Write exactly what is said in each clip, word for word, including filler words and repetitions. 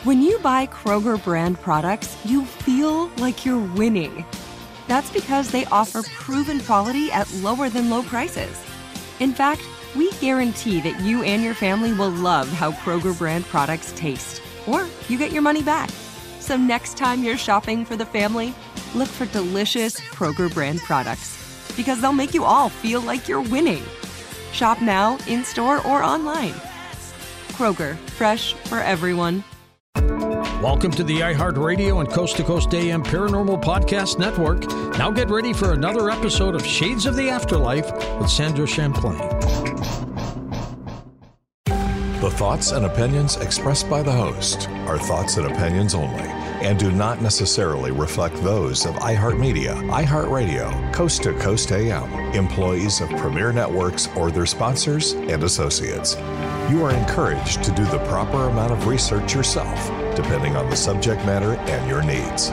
When you buy Kroger brand products, you feel like you're winning. That's because they offer proven quality at lower than low prices. In fact, we guarantee that you and your family will love how Kroger brand products taste, or you get your money back. So next time you're shopping for the family, look for delicious Kroger brand products, because they'll make you all feel like you're winning. Shop now, in-store, or online. Kroger, fresh for everyone. Welcome to the iHeartRadio and Coast to Coast A M Paranormal Podcast Network. Now get ready for another episode of Shades of the Afterlife with Sandra Champlain. The thoughts and opinions expressed by the host are thoughts and opinions only and do not necessarily reflect those of iHeartMedia, iHeartRadio, Coast to Coast A M, employees of Premier Networks, or their sponsors and associates. You are encouraged to do the proper amount of research yourself, depending on the subject matter and your needs.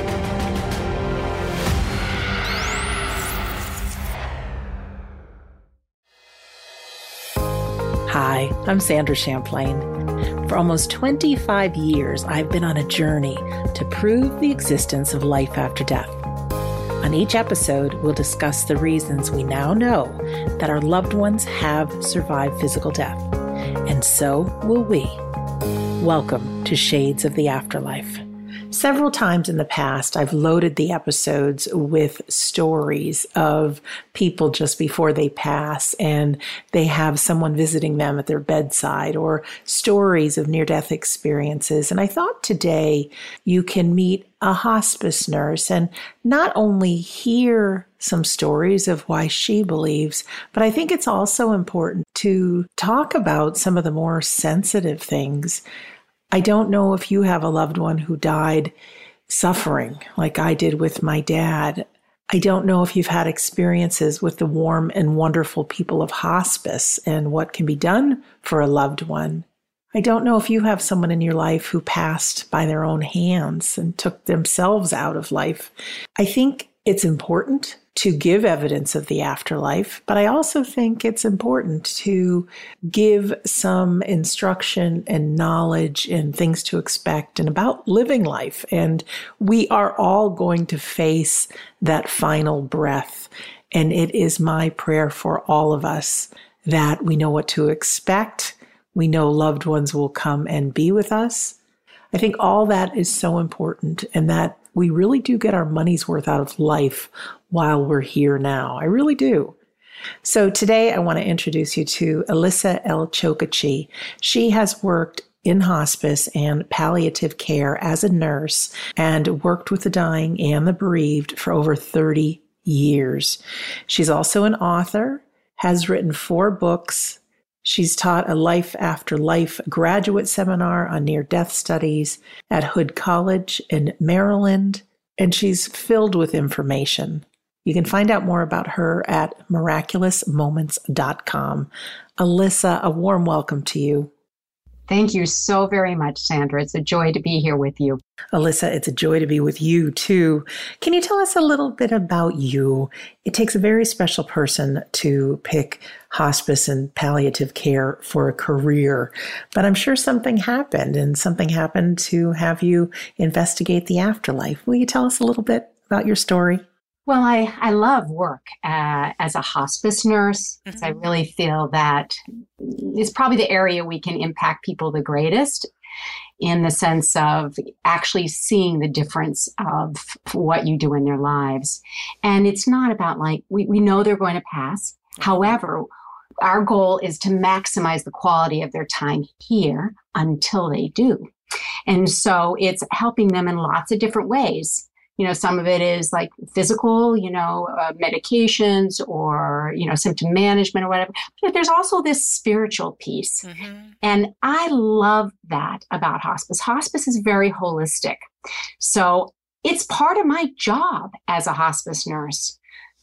Hi, I'm Sandra Champlain. For almost twenty-five years, I've been on a journey to prove the existence of life after death. On each episode, we'll discuss the reasons we now know that our loved ones have survived physical death. And so will we. Welcome to Shades of the Afterlife. Several times in the past, I've loaded the episodes with stories of people just before they pass, and they have someone visiting them at their bedside, or stories of near-death experiences. And I thought today you can meet a hospice nurse and not only hear some stories of why she believes, but I think it's also important to talk about some of the more sensitive things. I don't know if you have a loved one who died suffering like I did with my dad. I don't know if you've had experiences with the warm and wonderful people of hospice and what can be done for a loved one. I don't know if you have someone in your life who passed by their own hands and took themselves out of life. I think it's important to give evidence of the afterlife, but I also think it's important to give some instruction and knowledge and things to expect and about living life. And we are all going to face that final breath. And it is my prayer for all of us that we know what to expect. We know loved ones will come and be with us. I think all that is so important, and that we really do get our money's worth out of life while we're here now. I really do. So today I want to introduce you to Alyssa El Chokachi. She has worked in hospice and palliative care as a nurse and worked with the dying and the bereaved for over thirty years. She's also an author, has written four books. She's taught a Life After Life graduate seminar on near-death studies at Hood College in Maryland, and she's filled with information. You can find out more about her at miraculous moments dot com. Alyssa, a warm welcome to you. Thank you so very much, Sandra. It's a joy to be here with you. Alyssa, it's a joy to be with you, too. Can you tell us a little bit about you? It takes a very special person to pick hospice and palliative care for a career, but I'm sure something happened, and something happened to have you investigate the afterlife. Will you tell us a little bit about your story? Well, I, I love work uh, as a hospice nurse. Mm-hmm. I really feel that it's probably the area we can impact people the greatest, in the sense of actually seeing the difference of what you do in their lives. And it's not about like, we, we know they're going to pass. Mm-hmm. However, our goal is to maximize the quality of their time here until they do. And so it's helping them in lots of different ways. You know, some of it is like physical, you know, uh, medications or, you know, symptom management or whatever. But there's also this spiritual piece. Mm-hmm. And I love that about hospice. Hospice is very holistic. So it's part of my job as a hospice nurse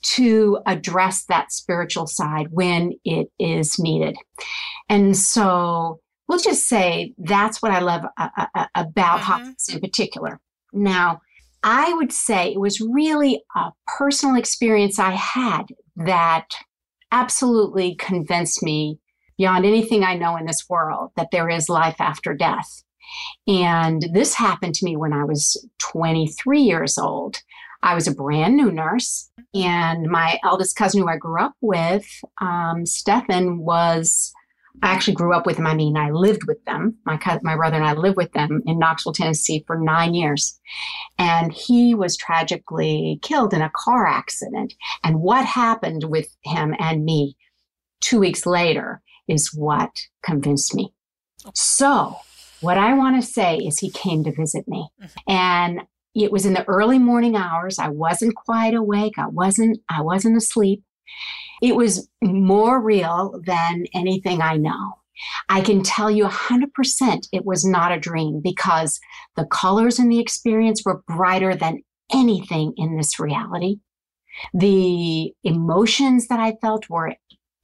to address that spiritual side when it is needed. And so we'll just say that's what I love uh, uh, about mm-hmm. hospice in particular. Now, I would say it was really a personal experience I had that absolutely convinced me beyond anything I know in this world that there is life after death. And this happened to me when I was twenty-three years old. I was a brand new nurse, and my eldest cousin who I grew up with, um, Stefan, was, I actually grew up with him. I mean, I lived with them. My cousin, my brother and I lived with them in Knoxville, Tennessee for nine years. And he was tragically killed in a car accident. And what happened with him and me two weeks later is what convinced me. So what I want to say is he came to visit me. And it was in the early morning hours. I wasn't quite awake. I wasn't, I wasn't asleep. It was more real than anything I know. I can tell you one hundred percent it was not a dream, because the colors in the experience were brighter than anything in this reality. The emotions that I felt were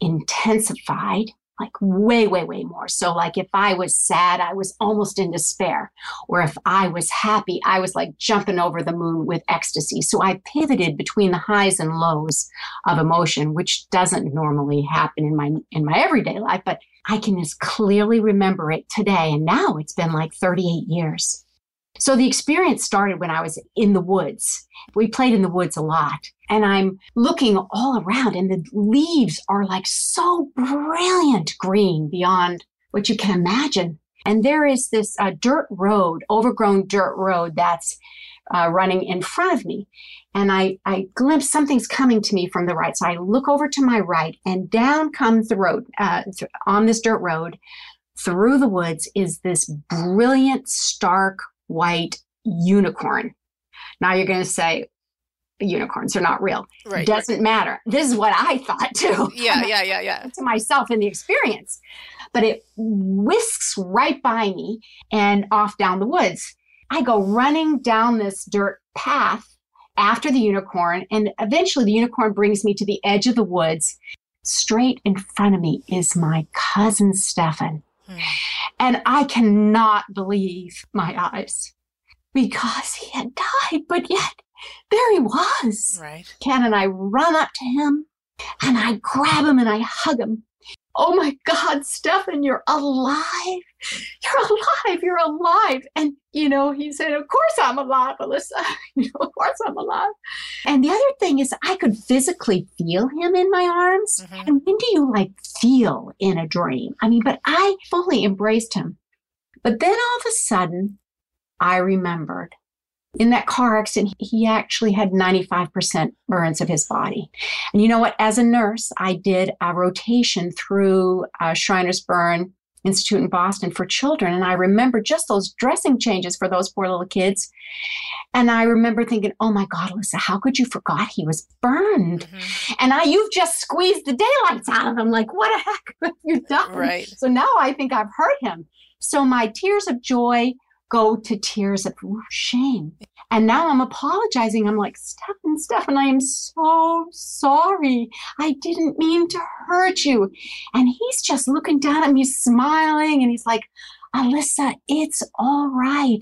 intensified, like way, way, way more. So like if I was sad, I was almost in despair. Or if I was happy, I was like jumping over the moon with ecstasy. So I pivoted between the highs and lows of emotion, which doesn't normally happen in my in my everyday life, but I can as clearly remember it today. And now it's been like thirty-eight years. So the experience started when I was in the woods. We played in the woods a lot. And I'm looking all around, and the leaves are like so brilliant green beyond what you can imagine. And there is this uh, dirt road, overgrown dirt road that's uh, running in front of me. And I, I glimpse something's coming to me from the right. So I look over to my right, and down comes the road, uh, th- on this dirt road through the woods is this brilliant, stark, white unicorn. Now you're going to say, unicorns are not real. Right. Doesn't right. matter. This is what I thought too. Yeah, yeah, yeah, yeah. To myself in the experience. But it whisks right by me and off down the woods. I go running down this dirt path after the unicorn, and eventually the unicorn brings me to the edge of the woods. Straight in front of me is my cousin Stefan. Hmm. And I cannot believe my eyes, because he had died, but yet there he was. Right. Ken and I run up to him, and I grab him and I hug him. Oh my God, Stefan, you're alive. You're alive. You're alive. And, you know, he said, of course I'm alive, Alyssa. You know, of course I'm alive. And the other thing is I could physically feel him in my arms. Mm-hmm. And when do you like feel in a dream? I mean, but I fully embraced him. But then all of a sudden, I remembered in that car accident, he actually had ninety-five percent burns of his body. And you know what? As a nurse, I did a rotation through uh, Shriners Burn Institute in Boston for children. And I remember just those dressing changes for those poor little kids. And I remember thinking, oh my God, Alyssa, how could you forgot he was burned? Mm-hmm. And I, you've just squeezed the daylights out of him. Like, what the heck have you done? Right. So now I think I've hurt him. So my tears of joy go to tears of shame. And now I'm apologizing. I'm like, Stefan, Stefan, I am so sorry. I didn't mean to hurt you. And he's just looking down at me, smiling. And he's like, Alyssa, it's all right.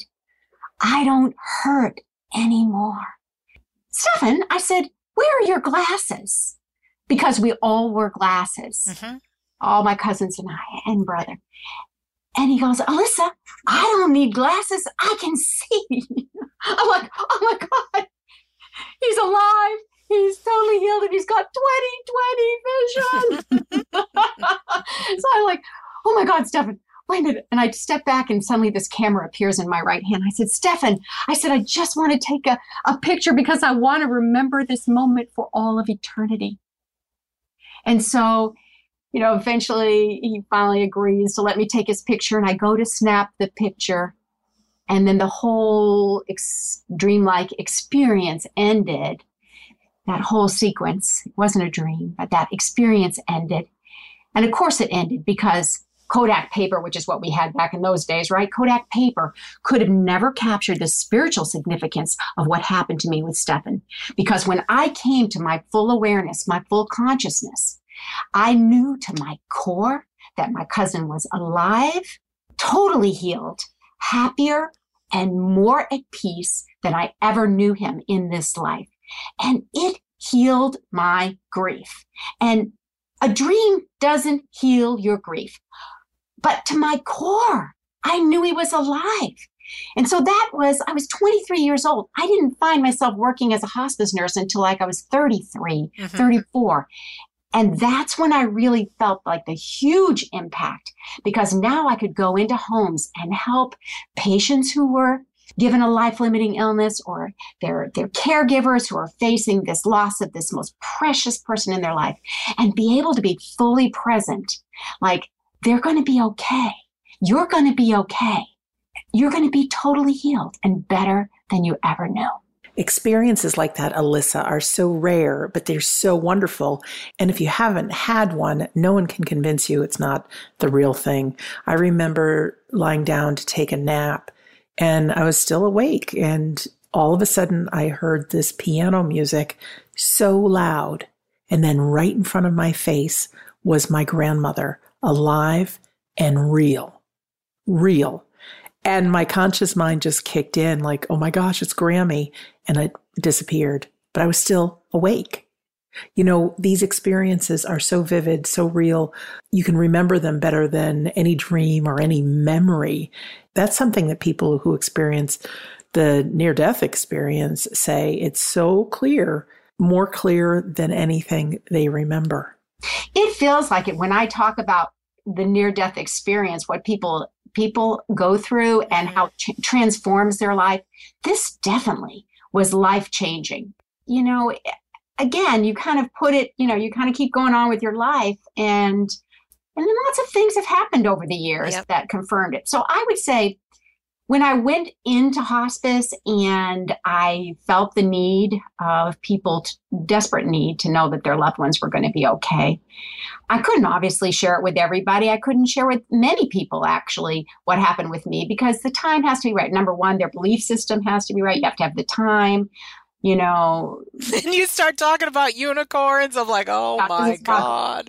I don't hurt anymore. Stefan, I said, where are your glasses? Because we all wore glasses. Mm-hmm. All my cousins and I and brother. And he goes, Alyssa, I don't need glasses. I can see. I'm like, oh my God, he's alive. He's totally healed, and he's got twenty twenty vision. So I'm like, oh my God, Stefan, wait a minute. And I step back, and suddenly this camera appears in my right hand. I said, Stefan, I said, I just want to take a, a picture because I want to remember this moment for all of eternity. And so, you know, eventually he finally agrees to let me take his picture, and I go to snap the picture. And then the whole ex- dreamlike experience ended. That whole sequence, it wasn't a dream, but that experience ended. And of course it ended because Kodak paper, which is what we had back in those days, right? Kodak paper could have never captured the spiritual significance of what happened to me with Stefan. Because when I came to my full awareness, my full consciousness, I knew to my core that my cousin was alive, totally healed, happier, and more at peace than I ever knew him in this life. And it healed my grief. And a dream doesn't heal your grief. But to my core, I knew he was alive. And so that was, I was twenty-three years old. I didn't find myself working as a hospice nurse until like I was thirty-three, mm-hmm. thirty-four. And that's when I really felt like the huge impact, because now I could go into homes and help patients who were given a life-limiting illness, or their, their caregivers who are facing this loss of this most precious person in their life, and be able to be fully present. Like, they're going to be okay. You're going to be okay. You're going to be totally healed and better than you ever knew. Experiences like that, Alyssa, are so rare, but they're so wonderful. And if you haven't had one, no one can convince you it's not the real thing. I remember lying down to take a nap, and I was still awake. And all of a sudden, I heard this piano music so loud. And then right in front of my face was my grandmother, alive and real. Real. And my conscious mind just kicked in like, oh my gosh, it's Grammy. And it disappeared. But I was still awake. You know, these experiences are so vivid, so real. You can remember them better than any dream or any memory. That's something that people who experience the near-death experience say. It's so clear, more clear than anything they remember. It feels like it when I talk about the near-death experience, what people people go through and how it ch- transforms their life. This definitely was life-changing. You know, again, you kind of put it, you know, you kind of keep going on with your life, and and then lots of things have happened over the years yep. that confirmed it. So I would say when I went into hospice and I felt the need of people, to, desperate need to know that their loved ones were going to be okay, I couldn't obviously share it with everybody. I couldn't share with many people, actually, what happened with me, because the time has to be right. Number one, their belief system has to be right. You have to have the time. You know, and you start talking about unicorns. I'm like, oh my God.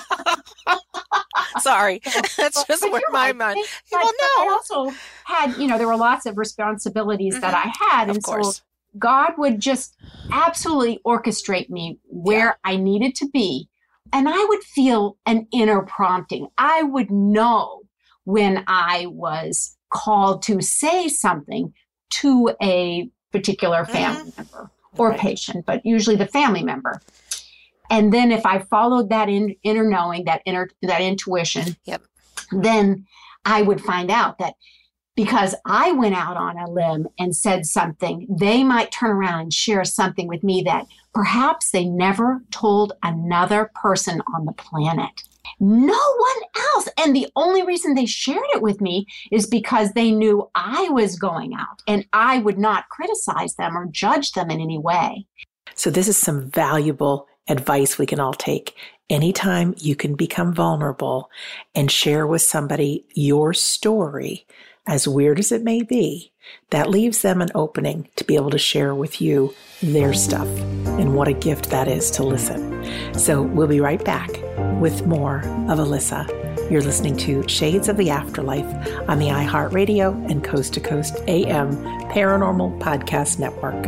Sorry. That's just where my mind. Well, no. I also had, you know, there were lots of responsibilities mm-hmm. that I had. Of and course. So God would just absolutely orchestrate me where yeah. I needed to be. And I would feel an inner prompting. I would know when I was called to say something to a particular family mm-hmm. member or right. patient, but usually the family member. And then if I followed that in, inner knowing, that inner, that intuition, yep. then I would find out that because I went out on a limb and said something, they might turn around and share something with me that perhaps they never told another person on the planet. No one else. And the only reason they shared it with me is because they knew I was going out and I would not criticize them or judge them in any way. So this is some valuable advice we can all take. Anytime you can become vulnerable and share with somebody your story, as weird as it may be, that leaves them an opening to be able to share with you their stuff. And what a gift that is to listen. So we'll be right back with more of Alyssa. You're listening to Shades of the Afterlife on the iHeartRadio and Coast to Coast A M Paranormal Podcast Network.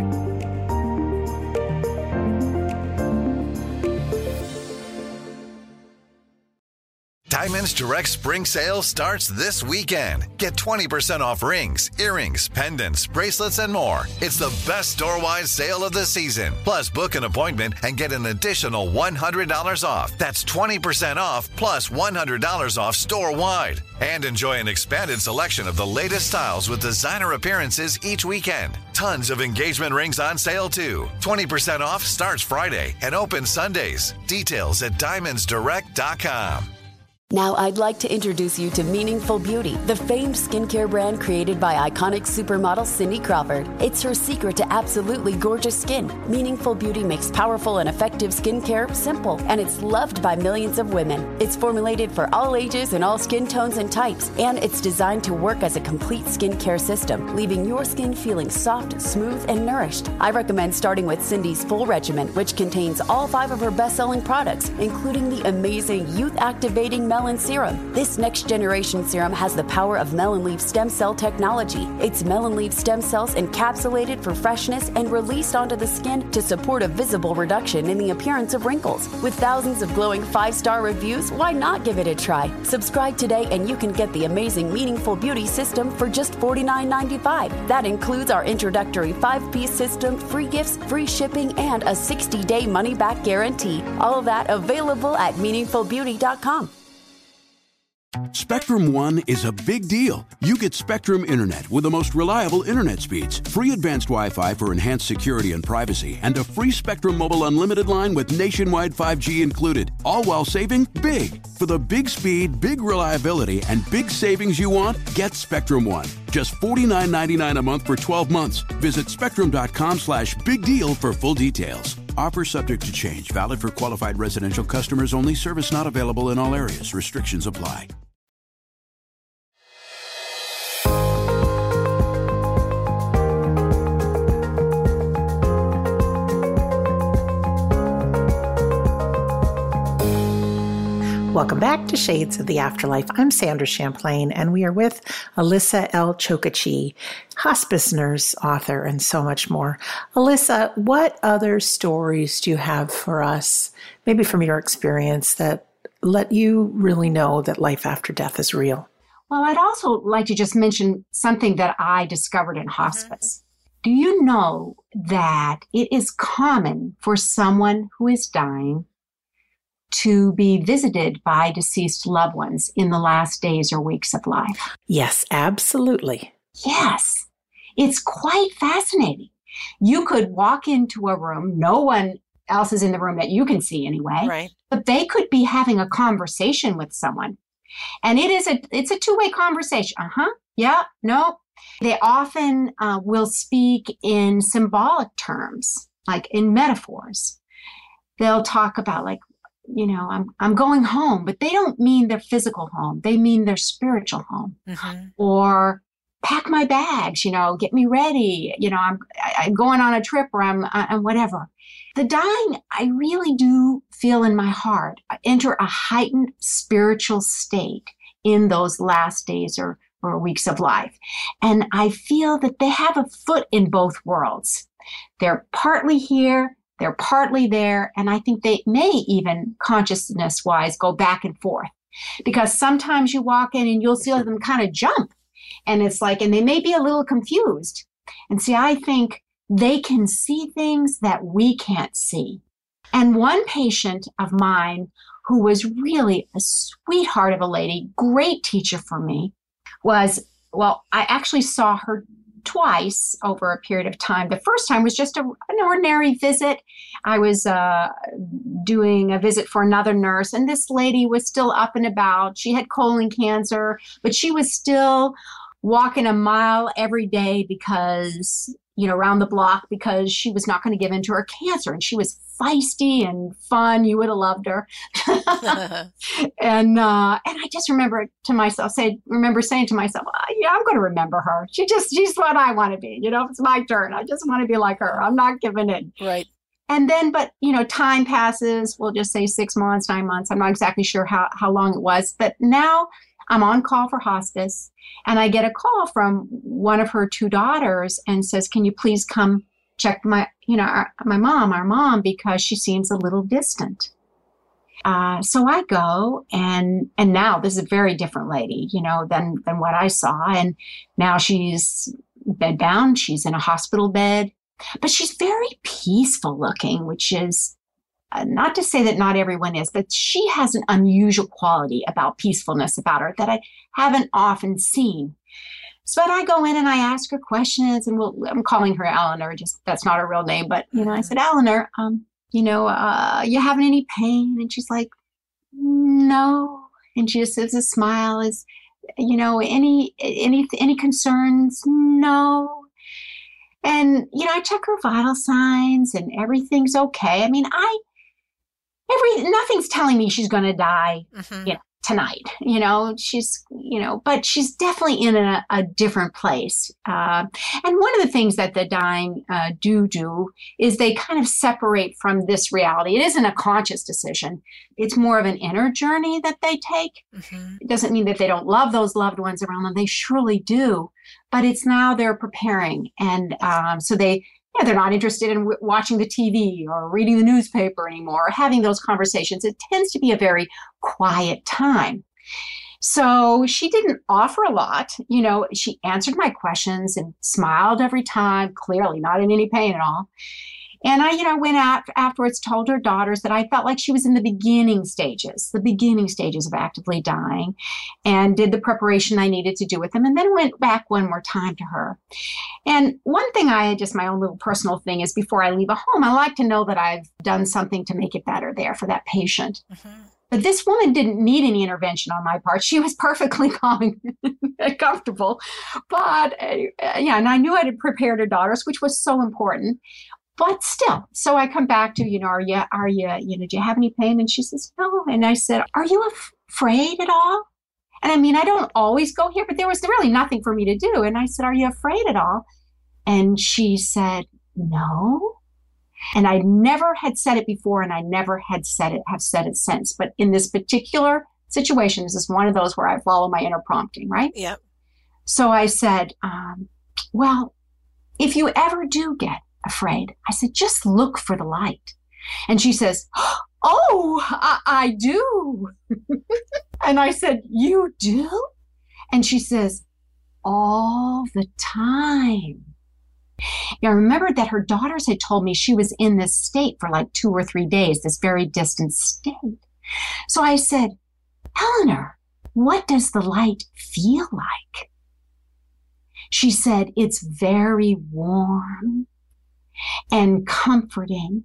Diamonds Direct Spring Sale starts this weekend. Get twenty percent off rings, earrings, pendants, bracelets, and more. It's the best store-wide sale of the season. Plus, book an appointment and get an additional one hundred dollars off. That's twenty percent off plus one hundred dollars off store-wide. And enjoy an expanded selection of the latest styles with designer appearances each weekend. Tons of engagement rings on sale, too. twenty percent off starts Friday and opens Sundays. Details at diamonds direct dot com. Now I'd like to introduce you to Meaningful Beauty, the famed skincare brand created by iconic supermodel Cindy Crawford. It's her secret to absolutely gorgeous skin. Meaningful Beauty makes powerful and effective skincare simple, and it's loved by millions of women. It's formulated for all ages and all skin tones and types, and it's designed to work as a complete skincare system, leaving your skin feeling soft, smooth, and nourished. I recommend starting with Cindy's full regimen, which contains all five of her best-selling products, including the amazing youth-activating Melanin Melon Serum. This next-generation serum has the power of melon leaf stem cell technology. It's melon leaf stem cells encapsulated for freshness and released onto the skin to support a visible reduction in the appearance of wrinkles. With thousands of glowing five-star reviews, why not give it a try? Subscribe today and you can get the amazing Meaningful Beauty system for just forty-nine ninety-five. That includes our introductory five-piece system, free gifts, free shipping, and a sixty-day money-back guarantee. All of that available at meaningful beauty dot com. Spectrum One is a big deal. You get Spectrum Internet with the most reliable internet speeds, free advanced Wi-Fi for enhanced security and privacy, and a free Spectrum Mobile Unlimited line with nationwide five G included, all while saving big. For the big speed, big reliability, and big savings you want, get Spectrum One. Just forty-nine ninety-nine a month for twelve months. Visit spectrum.com slash big deal for full details. Offer subject to change. Valid for qualified residential customers only. Service not available in all areas. Restrictions apply. Welcome back to Shades of the Afterlife. I'm Sandra Champlain, and we are with Alyssa L. Chokachi, hospice nurse, author, and so much more. Alyssa, what other stories do you have for us, maybe from your experience, that let you really know that life after death is real? Well, I'd also like to just mention something that I discovered in hospice. Mm-hmm. Do you know that it is common for someone who is dying to be visited by deceased loved ones in the last days or weeks of life? Yes, absolutely. Yes. It's quite fascinating. You could walk into a room, no one else is in the room that you can see anyway, right. But they could be having a conversation with someone. And it is a, it's a two-way conversation. Uh-huh. Yeah. No. They often uh, will speak in symbolic terms, like in metaphors. They'll talk about like, you know, I'm I'm going home, but they don't mean their physical home. They mean their spiritual home. Mm-hmm. Or pack my bags, you know, get me ready. You know, I'm I'm going on a trip, or I'm I'm whatever. The dying, I really do feel in my heart, enter a heightened spiritual state in those last days or or weeks of life. And I feel that they have a foot in both worlds. They're partly here, they're partly there, and I think they may even consciousness-wise go back and forth. Because sometimes you walk in and you'll see them kind of jump. And it's like, and they may be a little confused. And see, I think they can see things that we can't see. And one patient of mine who was really a sweetheart of a lady, great teacher for me, was, well, I actually saw her twice over a period of time. The first time was just a, an ordinary visit. I was uh, doing a visit for another nurse, and this lady was still up and about. She had colon cancer, but she was still walking a mile every day because, you know, around the block, because she was not going to give in to her cancer. And she was feisty and fun. You would have loved her. and uh, and I just remember to myself, say, remember saying to myself, oh, yeah, I'm going to remember her. She just, she's what I want to be. You know, it's my turn. I just want to be like her. I'm not giving in. Right. And then, but, you know, time passes. We'll just say six months, nine months. I'm not exactly sure how, how long it was. But now I'm on call for hospice, and I get a call from one of her two daughters and says, can you please come check my, you know, our, my mom, our mom, because she seems a little distant. Uh, so I go, and and now this is a very different lady, you know, than than what I saw. And now she's bedbound. She's in a hospital bed, but she's very peaceful looking, which is uh, not to say that not everyone is, but she has an unusual quality about peacefulness about her that I haven't often seen. So I go in and I ask her questions, and we'll, I'm calling her Eleanor, just that's not her real name. But, you know, I said, Eleanor, um, you know, uh, you having any pain? And she's like, no. And she just says a smile is, you know, any, any, any concerns? No. And, you know, I check her vital signs and everything's okay. I mean, I, every, nothing's telling me she's going to die, mm-hmm. you know, tonight. You know, she's, you know, but she's definitely in a, a different place. Uh, and one of the things that the dying uh, do do is they kind of separate from this reality. It isn't a conscious decision. It's more of an inner journey that they take. Mm-hmm. It doesn't mean that they don't love those loved ones around them. They surely do. But it's now they're preparing. And um, so they, yeah, they're not interested in w- watching the T V or reading the newspaper anymore or having those conversations. It tends to be a very quiet time. So she didn't offer a lot. You know, she answered my questions and smiled every time, clearly not in any pain at all. And I, you know, went out afterwards, told her daughters that I felt like she was in the beginning stages, the beginning stages of actively dying, and did the preparation I needed to do with them, and then went back one more time to her. And one thing I, just my own little personal thing is before I leave a home, I like to know that I've done something to make it better there for that patient. Mm-hmm. But this woman didn't need any intervention on my part. She was perfectly calm and comfortable. But, uh, yeah, and I knew I had prepared her daughters, which was so important. But still, so I come back to, you know, are you, are you, you know, do you have any pain? And she says, no. And I said, are you af- afraid at all? And I mean, I don't always go here, but there was really nothing for me to do. And I said, are you afraid at all? And she said, no. And I never had said it before, and I never had said it, have said it since. But in this particular situation, this is one of those where I follow my inner prompting, right? Yep. So I said, um, well, if you ever do get afraid, I said, just look for the light. And she says, oh, I, I do. And I said, you do? And she says, all the time. Now, remember that her daughters had told me she was in this state for like two or three days, this very distant state. So I said, Eleanor, what does the light feel like? She said, it's very warm and comforting,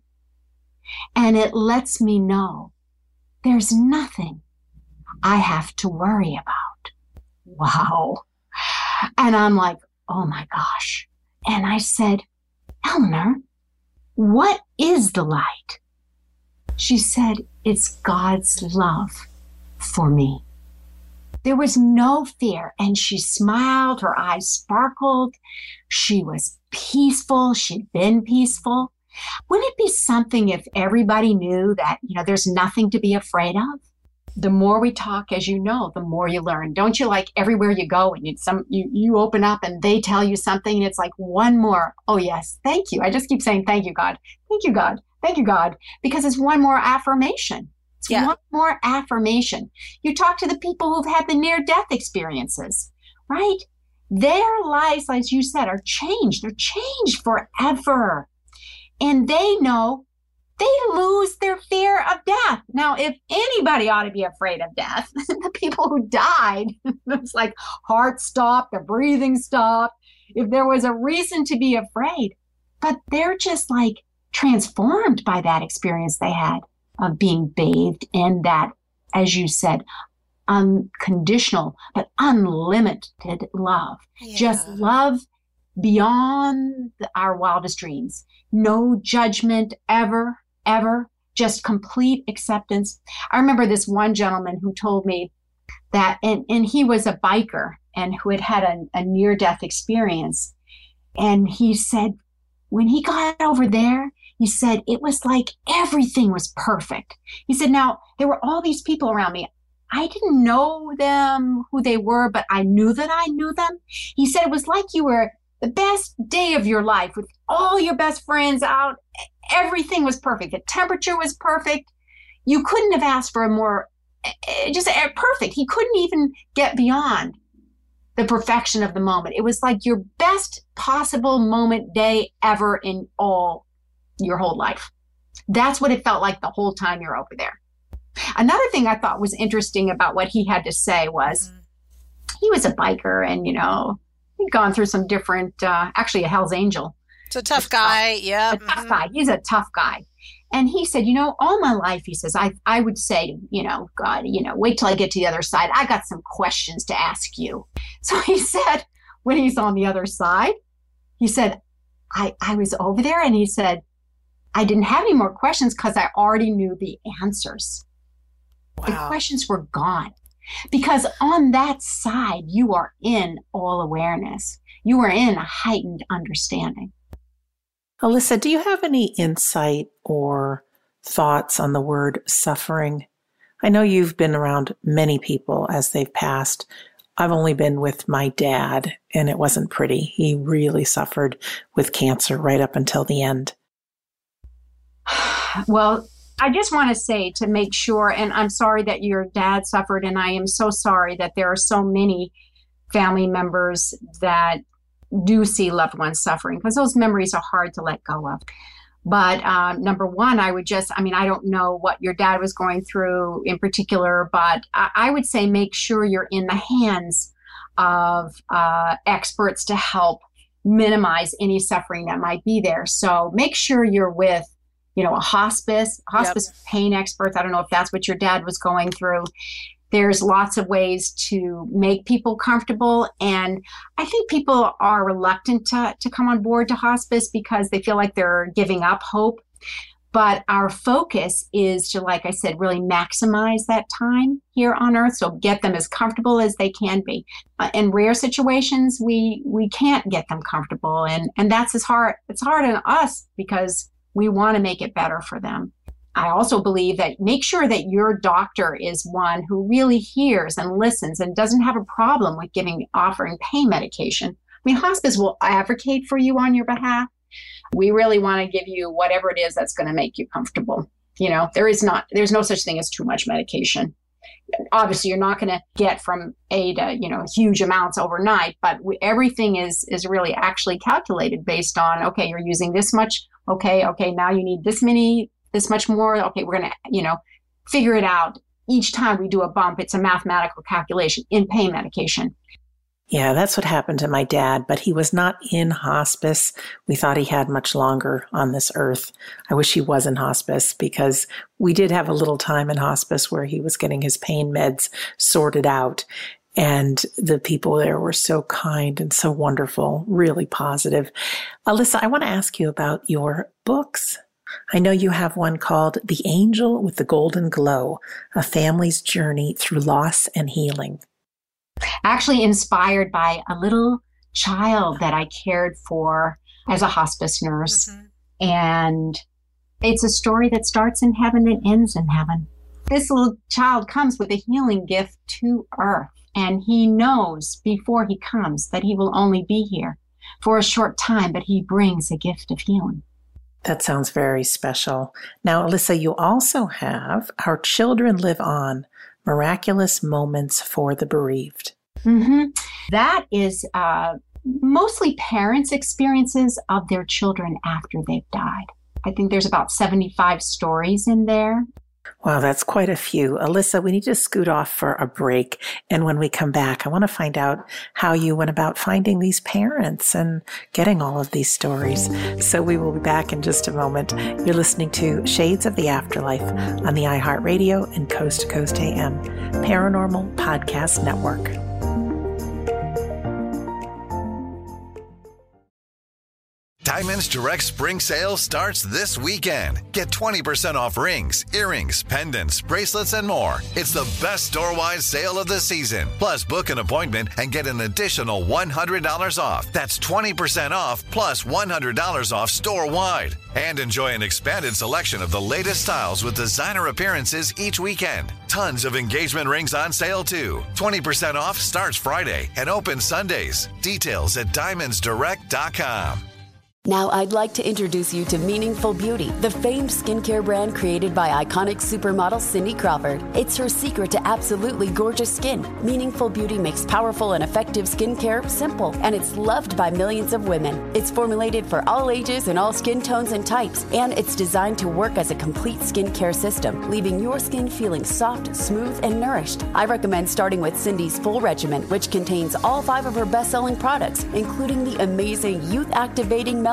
and it lets me know there's nothing I have to worry about. Wow. And I'm like, oh my gosh. And I said, Eleanor, what is the light? She said, it's God's love for me. There was no fear, and she smiled, her eyes sparkled. She was peaceful. She'd been peaceful. Wouldn't it be something if everybody knew that, you know, there's nothing to be afraid of? The more we talk, as you know, the more you learn. Don't you, like everywhere you go and you, some, you, you open up and they tell you something and it's like one more, oh yes, thank you. I just keep saying, thank you, God. Thank you, God. Thank you, God. Because it's one more affirmation. It's yeah. one more affirmation. You talk to the people who've had the near-death experiences, right? Their lives, as you said, are changed. They're changed forever. And they know they lose their fear of death. Now, if anybody ought to be afraid of death, the people who died, it's like heart stopped, their breathing stopped. If there was a reason to be afraid, but they're just like transformed by that experience they had of being bathed in that, as you said, unconditional, but unlimited love. Yeah. Just love beyond our wildest dreams. No judgment ever. Ever, just complete acceptance. I remember this one gentleman who told me that, and, and he was a biker and who had had a, a near-death experience. And he said, when he got over there, he said, it was like everything was perfect. He said, now, there were all these people around me. I didn't know them, who they were, but I knew that I knew them. He said, it was like you were the best day of your life with all your best friends out. Everything was perfect. The temperature was perfect. You couldn't have asked for a more, just perfect. He couldn't even get beyond the perfection of the moment. It was like your best possible moment, day ever in all your whole life. That's what it felt like the whole time you're over there. Another thing I thought was interesting about what he had to say was mm-hmm. he was a biker and, you know, he'd gone through some different, uh, actually a Hell's Angel. It's a tough guy. Yeah. A tough guy. He's a tough guy. And he said, you know, all my life, he says, I, I would say, you know, God, you know, wait till I get to the other side. I got some questions to ask you. So he said, when he's on the other side, he said, I, I was over there and he said, I didn't have any more questions because I already knew the answers. Wow. The questions were gone. Because on that side, you are in all awareness. You are in a heightened understanding. Alyssa, do you have any insight or thoughts on the word suffering? I know you've been around many people as they've passed. I've only been with my dad, and it wasn't pretty. He really suffered with cancer right up until the end. Well, I just want to say to make sure, and I'm sorry that your dad suffered, and I am so sorry that there are so many family members that do see loved ones suffering, because those memories are hard to let go of. But um, number one, I would just, I mean, I don't know what your dad was going through in particular, but I, I would say make sure you're in the hands of uh, experts to help minimize any suffering that might be there. So make sure you're with, you know, a hospice, hospice yep. pain experts. I don't know if that's what your dad was going through. There's lots of ways to make people comfortable. And I think people are reluctant to, to come on board to hospice because they feel like they're giving up hope. But our focus is to, like I said, really maximize that time here on Earth. So get them as comfortable as they can be. Uh, in rare situations, we we can't get them comfortable. And, and that's as hard. It's hard on us because we want to make it better for them. I also believe that make sure that your doctor is one who really hears and listens and doesn't have a problem with giving, offering pain medication. I mean, hospice will advocate for you on your behalf. We really want to give you whatever it is that's going to make you comfortable. You know, there is not, there's no such thing as too much medication. Obviously, you're not going to get from A to, you know, huge amounts overnight, but we, everything is, is really actually calculated based on, okay, you're using this much. Okay, okay, now you need this many this much more. Okay, we're going to, you know, figure it out. Each time we do a bump, it's a mathematical calculation in pain medication. Yeah, that's what happened to my dad, but he was not in hospice. We thought he had much longer on this earth. I wish he was in hospice because we did have a little time in hospice where he was getting his pain meds sorted out. And the people there were so kind and so wonderful, really positive. Alyssa, I want to ask you about your books. I know you have one called The Angel with the Golden Glow, A Family's Journey Through Loss and Healing. Actually inspired by a little child that I cared for as a hospice nurse. Mm-hmm. And it's a story that starts in heaven and ends in heaven. This little child comes with a healing gift to Earth. And he knows before he comes that he will only be here for a short time, but he brings a gift of healing. That sounds very special. Now, Alyssa, you also have Our Children Live On, Miraculous Moments for the Bereaved. Mm-hmm. That is uh, mostly parents' experiences of their children after they've died. I think there's about seventy-five stories in there. Wow, that's quite a few. Alyssa, we need to scoot off for a break. And when we come back, I want to find out how you went about finding these parents and getting all of these stories. So we will be back in just a moment. You're listening to Shades of the Afterlife on the iHeartRadio and Coast to Coast A M Paranormal Podcast Network. Diamonds Direct Spring Sale starts this weekend. Get twenty percent off rings, earrings, pendants, bracelets, and more. It's the best store-wide sale of the season. Plus, book an appointment and get an additional one hundred dollars off. That's twenty percent off plus one hundred dollars off store-wide. And enjoy an expanded selection of the latest styles with designer appearances each weekend. Tons of engagement rings on sale, too. twenty percent off starts Friday and opens Sundays. Details at diamonds direct dot com. Now I'd like to introduce you to Meaningful Beauty, the famed skincare brand created by iconic supermodel Cindy Crawford. It's her secret to absolutely gorgeous skin. Meaningful Beauty makes powerful and effective skincare simple, and it's loved by millions of women. It's formulated for all ages and all skin tones and types, and it's designed to work as a complete skincare system, leaving your skin feeling soft, smooth, and nourished. I recommend starting with Cindy's full regimen, which contains all five of her best-selling products, including the amazing youth-activating Melanin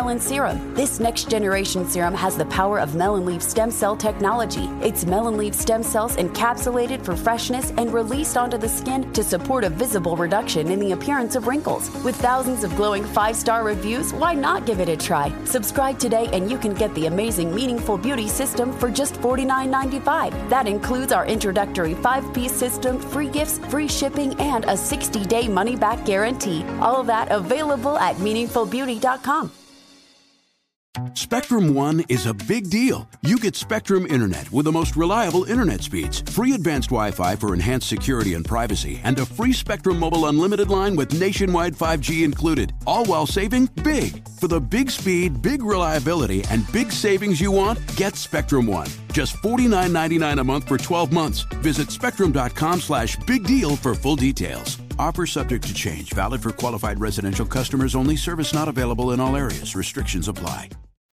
Melon Serum. This next generation serum has the power of melon leaf stem cell technology. It's melon leaf stem cells encapsulated for freshness and released onto the skin to support a visible reduction in the appearance of wrinkles. With thousands of glowing five-star reviews, why not give it a try? Subscribe today and you can get the amazing Meaningful Beauty system for just forty-nine ninety-five. That includes our introductory five-piece system, free gifts, free shipping, and a sixty-day money-back guarantee. All of that available at meaningful beauty dot com. Spectrum One is a big deal. You get Spectrum Internet with the most reliable internet speeds, free advanced Wi-Fi for enhanced security and privacy, and a free Spectrum Mobile Unlimited line with nationwide five G included, all while saving big. For the big speed, big reliability, and big savings you want, get Spectrum One. Just forty-nine ninety-nine a month for twelve months. Visit spectrum.com slash big deal for full details. Offer subject to change. Valid for qualified residential customers only. Service not available in all areas. Restrictions apply.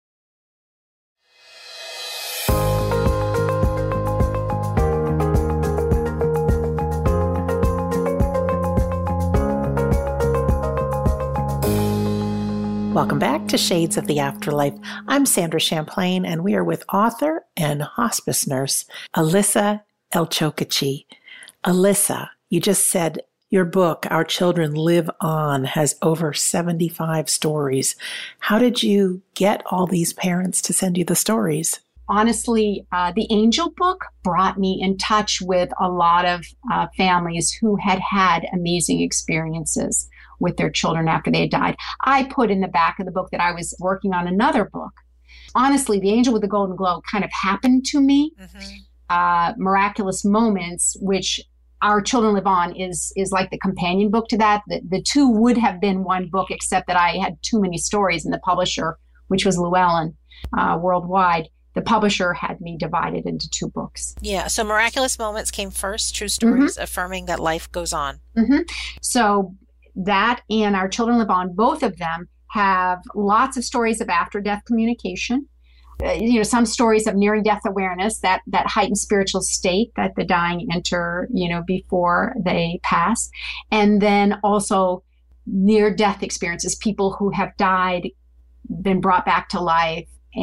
Welcome back to Shades of the Afterlife. I'm Sandra Champlain, and we are with author and hospice nurse, Alyssa Elchokachi. Alyssa, you just said your book, Our Children Live On, has over seventy-five stories. How did you get all these parents to send you the stories? Honestly, uh, the Angel book brought me in touch with a lot of uh, families who had had amazing experiences with their children after they had died. I put in the back of the book that I was working on another book. Honestly, The Angel with the Golden Glow kind of happened to me. Mm-hmm. Uh, Miraculous Moments, which Our Children Live On is is like the companion book to that. The, the two would have been one book, except that I had too many stories, and the publisher, which was Llewellyn uh, Worldwide, the publisher had me divided into two books. Yeah, so Miraculous Moments came first, true stories mm-hmm. affirming that life goes on. Mm-hmm. So that and Our Children Live On, both of them have lots of stories of after-death communication. Uh, you know, some stories of near-death awareness, that that heightened spiritual state that the dying enter, you know, before they pass. And then also near-death experiences, people who have died, been brought back to life,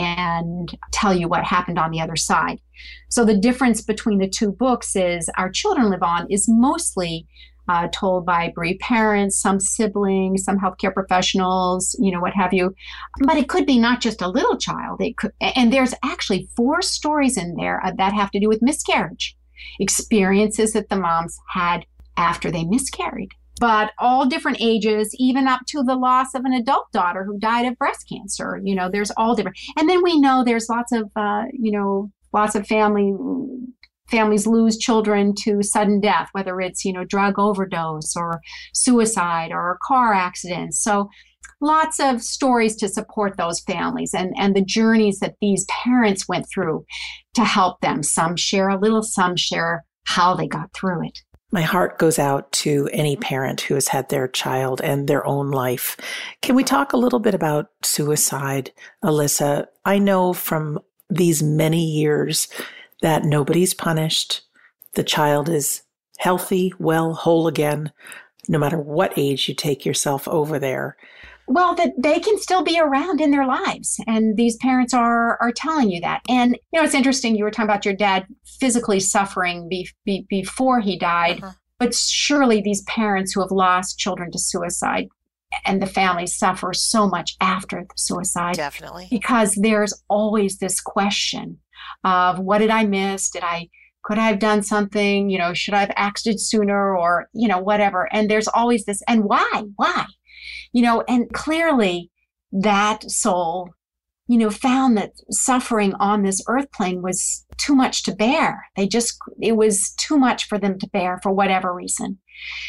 and tell you what happened on the other side. So the difference between the two books is Our Children Live On is mostly Uh, told by bereaved parents, some siblings, some healthcare professionals, you know, what have you. But it could be not just a little child. It could, and there's actually four stories in there uh, that have to do with miscarriage, experiences that the moms had after they miscarried. But all different ages, even up to the loss of an adult daughter who died of breast cancer. You know, there's all different. And then we know there's lots of, uh, you know, lots of family Families lose children to sudden death, whether it's, you know, drug overdose or suicide or a car accident. So lots of stories to support those families and, and the journeys that these parents went through to help them. Some share a little, some share how they got through it. My heart goes out to any parent who has had their child and their own life. Can we talk a little bit about suicide, Alyssa? I know from these many years that nobody's punished. The child is healthy, well, whole again, no matter what age you take yourself over there. Well, that they can still be around in their lives. And these parents are are telling you that. And, you know, it's interesting. You were talking about your dad physically suffering be, be, before he died. Uh-huh. But surely these parents who have lost children to suicide and the families suffer so much after the suicide. Definitely. Because there's always this question of what did I miss? Did I, could I have done something? You know, should I have acted sooner or, you know, whatever. And there's always this, and why, why? You know, and clearly that soul, you know, found that suffering on this earth plane was too much to bear. They just, it was too much for them to bear for whatever reason.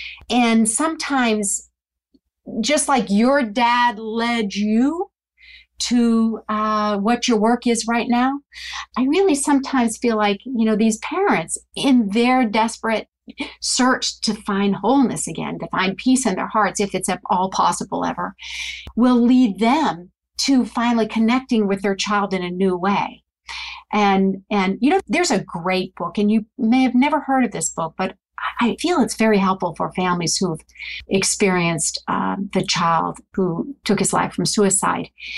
And sometimes, just like your dad led you to uh, what your work is right now, I really sometimes feel like, you know, these parents in their desperate search to find wholeness again, to find peace in their hearts, if it's at all possible ever, will lead them to finally connecting with their child in a new way. And, and you know, there's a great book, and you may have never heard of this book, but I feel it's very helpful for families who've experienced um, the child who took his life from suicide.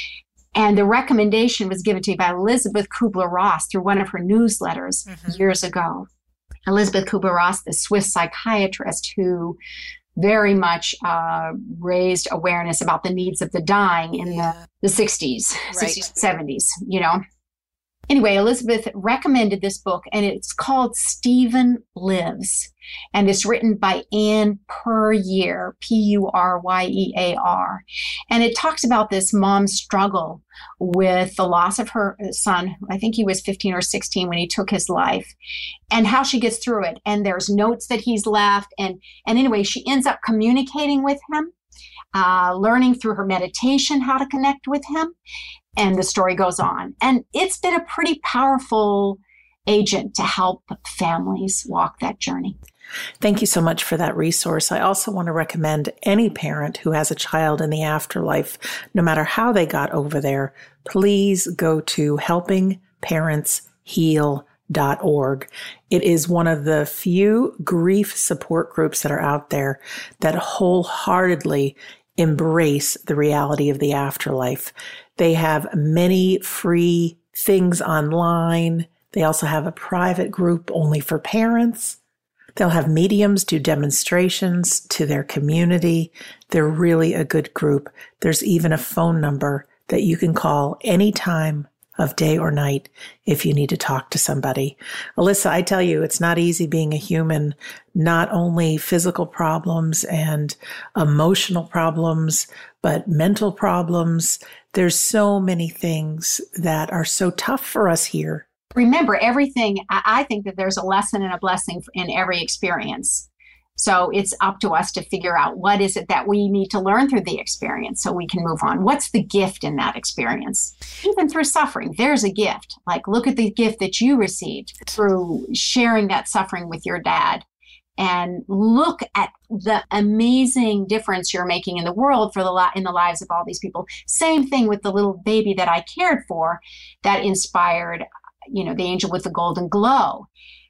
And the recommendation was given to me by Elizabeth Kubler-Ross through one of her newsletters mm-hmm. years ago. Elizabeth Kubler-Ross, the Swiss psychiatrist who very much uh, raised awareness about the needs of the dying in the, the sixties, right. sixties, seventies, you know. Anyway, Elizabeth recommended this book, and it's called Stephen Lives, and it's written by Anne Puryear, P U R Y E A R. And it talks about this mom's struggle with the loss of her son. I think he was fifteen or sixteen when he took his life, and how she gets through it. And there's notes that he's left. And, and anyway, she ends up communicating with him, uh, learning through her meditation how to connect with him. And the story goes on. And it's been a pretty powerful agent to help families walk that journey. Thank you so much for that resource. I also want to recommend any parent who has a child in the afterlife, no matter how they got over there, please go to helping parents heal dot org. It is one of the few grief support groups that are out there that wholeheartedly embrace the reality of the afterlife. They have many free things online. They also have a private group only for parents. They'll have mediums do demonstrations to their community. They're really a good group. There's even a phone number that you can call anytime of day or night if you need to talk to somebody. Alyssa, I tell you, it's not easy being a human. Not only physical problems and emotional problems, but mental problems. There's so many things that are so tough for us here. Remember, everything, I think that there's a lesson and a blessing in every experience. So it's up to us to figure out what is it that we need to learn through the experience so we can move on. What's the gift in that experience? Even through suffering, there's a gift. Like, look at the gift that you received through sharing that suffering with your dad. And look at the amazing difference you're making in the world for the li- in the lives of all these people. Same thing with the little baby that I cared for that inspired, you know, the angel with the golden glow.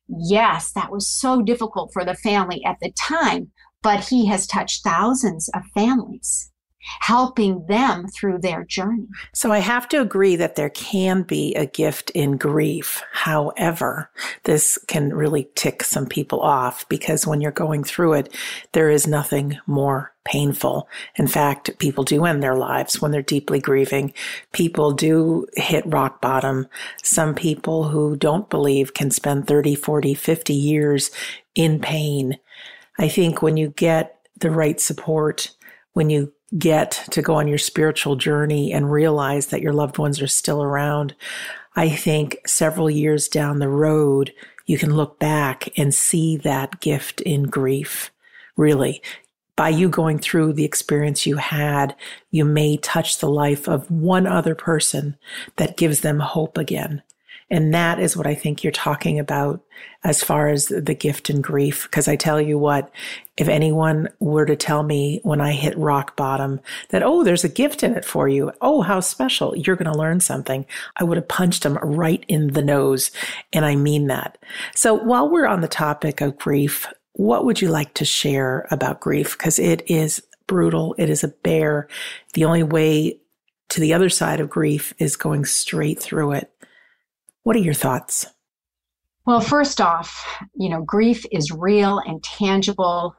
Yes, that was so difficult for the family at the time, but he has touched thousands of families, helping them through their journey. So I have to agree that there can be a gift in grief. However, this can really tick some people off because when you're going through it, there is nothing more painful. In fact, people do end their lives when they're deeply grieving. People do hit rock bottom. Some people who don't believe can spend thirty, forty, fifty years in pain. I think when you get the right support, when you get to go on your spiritual journey and realize that your loved ones are still around, I think several years down the road, you can look back and see that gift in grief. Really, by you going through the experience you had, you may touch the life of one other person that gives them hope again. And that is what I think you're talking about as far as the gift in grief. Because I tell you what, if anyone were to tell me when I hit rock bottom that, oh, there's a gift in it for you. Oh, how special. You're going to learn something. I would have punched them right in the nose. And I mean that. So while we're on the topic of grief, what would you like to share about grief? Because it is brutal. It is a bear. The only way to the other side of grief is going straight through it. What are your thoughts? Well, first off, you know, grief is real and tangible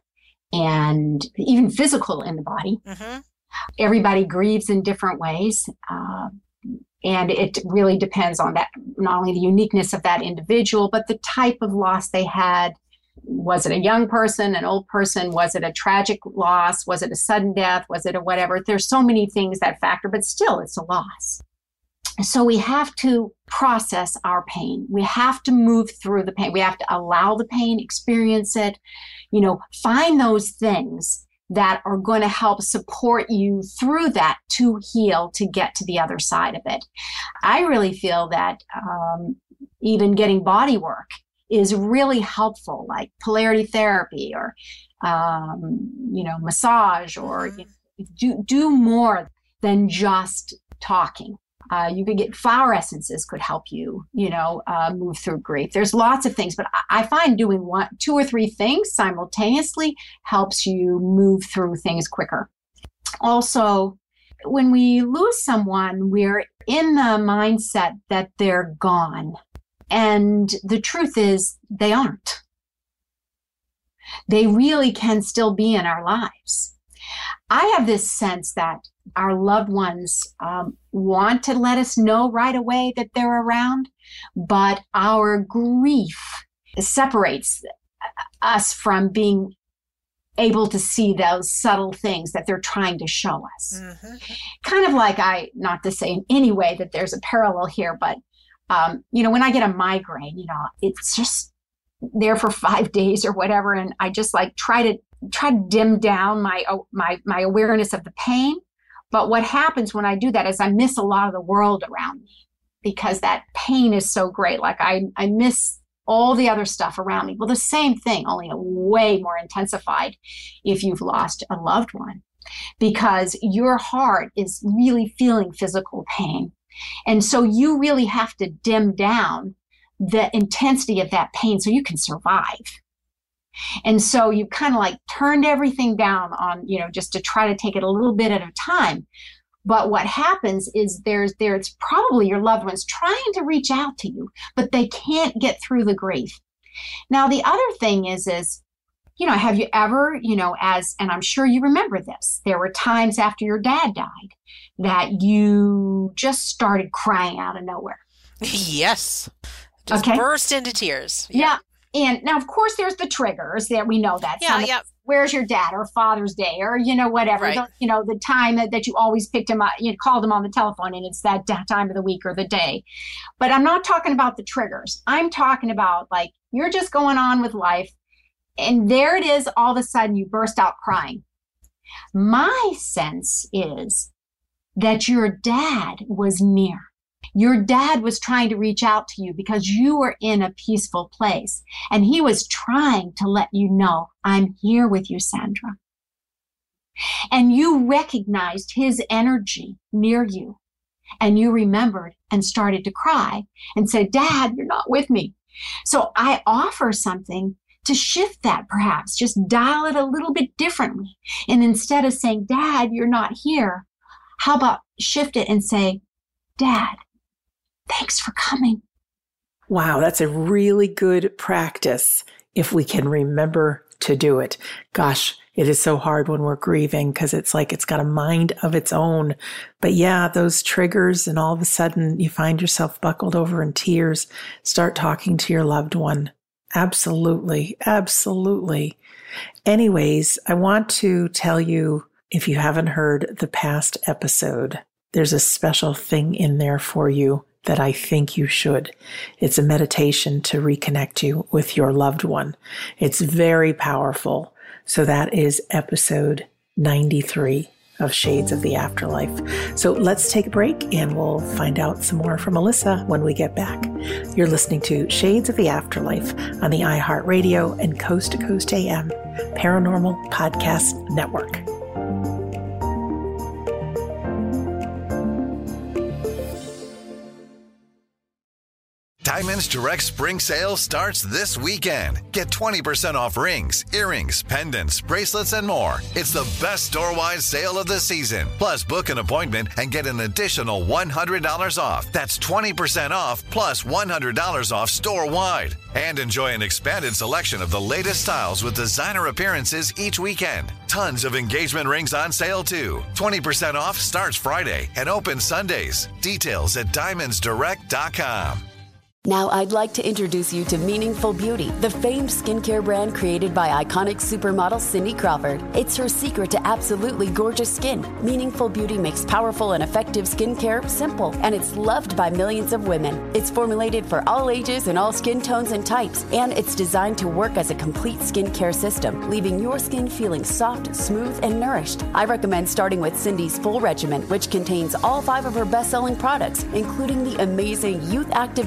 and even physical in the body. Mm-hmm. Everybody grieves in different ways. Uh, and it really depends on that, not only the uniqueness of that individual, but the type of loss they had. Was it a young person, an old person? Was it a tragic loss? Was it a sudden death? Was it a whatever? There's so many things that factor, but still it's a loss. So we have to process our pain. We have to move through the pain. We have to allow the pain, experience it, you know, find those things that are going to help support you through that to heal, to get to the other side of it. I really feel that um, even getting body work is really helpful, like polarity therapy or, um, you know, massage, or you know, do, do more than just talking. Uh, you could get flower essences could help you, you know, uh, move through grief. There's lots of things, but I find doing one, two or three things simultaneously helps you move through things quicker. Also, when we lose someone, we're in the mindset that they're gone. And the truth is, they aren't. They really can still be in our lives. I have this sense that our loved ones um, want to let us know right away that they're around, but our grief separates us from being able to see those subtle things that they're trying to show us. Mm-hmm. Kind of like I, not to say in any way that there's a parallel here, but, um, you know, when I get a migraine, you know, it's just there for five days or whatever. And I just like try to, try to dim down my, my, my awareness of the pain. But what happens when I do that is I miss a lot of the world around me because that pain is so great. Like I, I miss all the other stuff around me. Well, the same thing, only a way more intensified if you've lost a loved one, because your heart is really feeling physical pain. And so you really have to dim down the intensity of that pain so you can survive. And so you kind of like turned everything down on, you know, just to try to take it a little bit at a time. But what happens is there's there's probably your loved ones trying to reach out to you, but they can't get through the grief. Now, the other thing is, is, you know, have you ever, you know, as, and I'm sure you remember this, there were times after your dad died that you just started crying out of nowhere. Yes. Just okay. burst into tears. Yeah. yeah. And now, of course, there's the triggers that we know that. Yeah, yeah. Where's your dad, or Father's Day, or, you know, whatever, right. you know, the time that, that you always picked him up, you know, called him on the telephone and it's that time of the week or the day. But I'm not talking about the triggers. I'm talking about like, you're just going on with life and there it is. All of a sudden you burst out crying. My sense is that your dad was near. Your dad was trying to reach out to you because you were in a peaceful place. And he was trying to let you know, I'm here with you, Sandra. And you recognized his energy near you. And you remembered and started to cry and said, Dad, you're not with me. So I offer something to shift that, perhaps. Just dial it a little bit differently. And instead of saying, Dad, you're not here, how about shift it and say, Dad, thanks for coming. Wow, that's a really good practice if we can remember to do it. Gosh, it is so hard when we're grieving because it's like it's got a mind of its own. But yeah, those triggers, and all of a sudden you find yourself buckled over in tears, start talking to your loved one. Absolutely, absolutely. Anyways, I want to tell you, if you haven't heard the past episode, there's a special thing in there for you that I think you should. It's a meditation to reconnect you with your loved one. It's very powerful. So that is episode ninety-three of Shades of the Afterlife. So let's take a break and we'll find out some more from Melissa when we get back. You're listening to Shades of the Afterlife on the iHeartRadio and Coast to Coast A M Paranormal Podcast Network. Diamonds Direct Spring Sale starts this weekend. Get twenty percent off rings, earrings, pendants, bracelets, and more. It's the best store-wide sale of the season. Plus, book an appointment and get an additional one hundred dollars off. That's twenty percent off plus one hundred dollars off store-wide. And enjoy an expanded selection of the latest styles with designer appearances each weekend. Tons of engagement rings on sale, too. twenty percent off starts Friday and opens Sundays. Details at diamonds direct dot com. Now I'd like to introduce you to Meaningful Beauty, the famed skincare brand created by iconic supermodel Cindy Crawford. It's her secret to absolutely gorgeous skin. Meaningful Beauty makes powerful and effective skincare simple, and it's loved by millions of women. It's formulated for all ages and all skin tones and types, and it's designed to work as a complete skincare system, leaving your skin feeling soft, smooth, and nourished. I recommend starting with Cindy's full regimen, which contains all five of her best-selling products, including the amazing youth-activating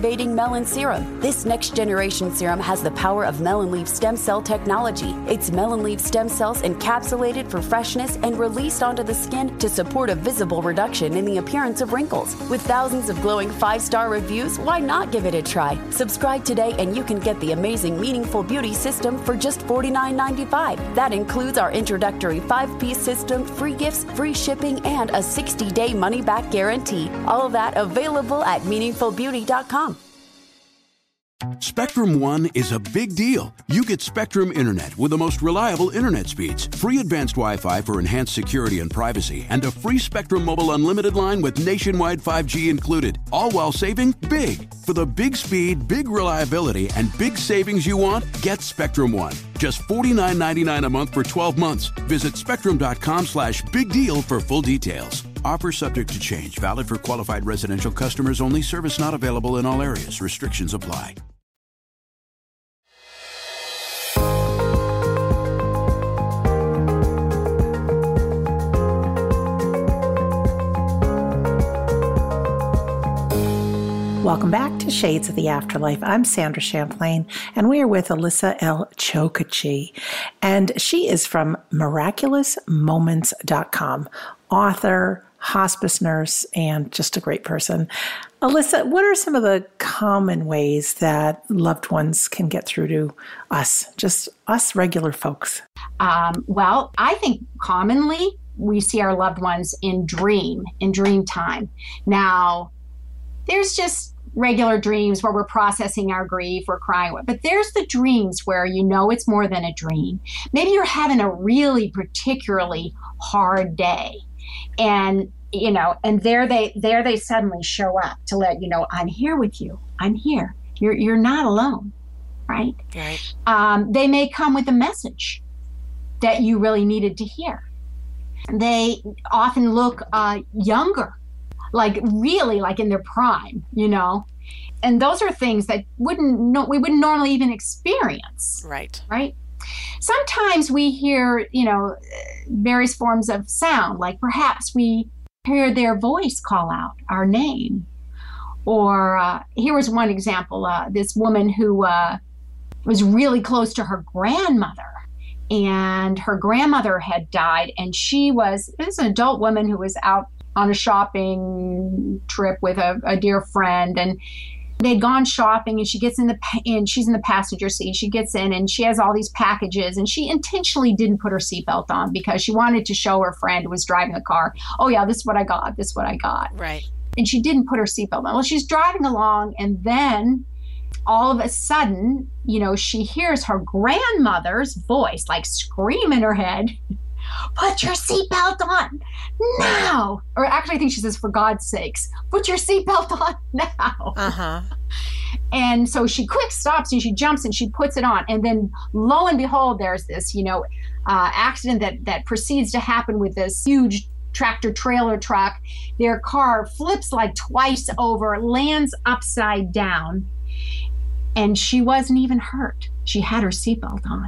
Melon Serum. This next generation serum has the power of melon leaf stem cell technology. It's melon leaf stem cells encapsulated for freshness and released onto the skin to support a visible reduction in the appearance of wrinkles. With thousands of glowing five-star reviews, why not give it a try? Subscribe today and you can get the amazing Meaningful Beauty system for just forty-nine ninety-five. That includes our introductory five-piece system, free gifts, free shipping, and a sixty-day money-back guarantee. All of that available at meaningful beauty dot com. Spectrum One is a big deal. You get Spectrum Internet with the most reliable internet speeds, free advanced Wi-Fi for enhanced security and privacy, and a free Spectrum Mobile Unlimited line with nationwide five G included, all while saving big. For the big speed, big reliability, and big savings you want, get Spectrum One. Just forty-nine ninety-nine a month for twelve months. Visit spectrum.com slash big deal for full details. Offer subject to change. Valid for qualified residential customers only. Service not available in all areas. Restrictions apply. Welcome back to Shades of the Afterlife. I'm Sandra Champlain, and we are with Alyssa L. Chokachi, and she is from miraculous moments dot com, author, hospice nurse, and just a great person. Alyssa, what are some of the common ways that loved ones can get through to us, just us regular folks? Um, well, I think commonly we see our loved ones in dream, in dream time. Now, there's just regular dreams where we're processing our grief, we're crying, but there's the dreams where you know it's more than a dream. Maybe you're having a really particularly hard day, and you know, and there they there they suddenly show up to let you know, I'm here with you. I'm here. You're you're not alone, right? Right. Um, they may come with a message that you really needed to hear. They often look uh, younger, like really like in their prime, you know, and those are things that wouldn't no, we wouldn't normally even experience. Right. Right. Sometimes we hear, you know, various forms of sound, like perhaps we hear their voice call out our name. Or uh, here was one example, uh, this woman who uh, was really close to her grandmother. And her grandmother had died, and she was, this is an adult woman who was out on a shopping trip with a, a dear friend, and they'd gone shopping, and she gets in the, and she's in the passenger seat. She gets in and she has all these packages, and she intentionally didn't put her seatbelt on because she wanted to show her friend who was driving the car, oh yeah, this is what I got, this is what I got. Right. And she didn't put her seatbelt on. Well, she's driving along, and then all of a sudden, you know, she hears her grandmother's voice, like scream in her head, put your seatbelt on now. Or actually, I think she says, for God's sakes, put your seatbelt on now. Uh-huh. And so she quick stops and she jumps and she puts it on. And then lo and behold, there's this, you know, uh, accident that, that proceeds to happen with this huge tractor trailer truck. Their car flips like twice over, lands upside down. And she wasn't even hurt. She had her seatbelt on.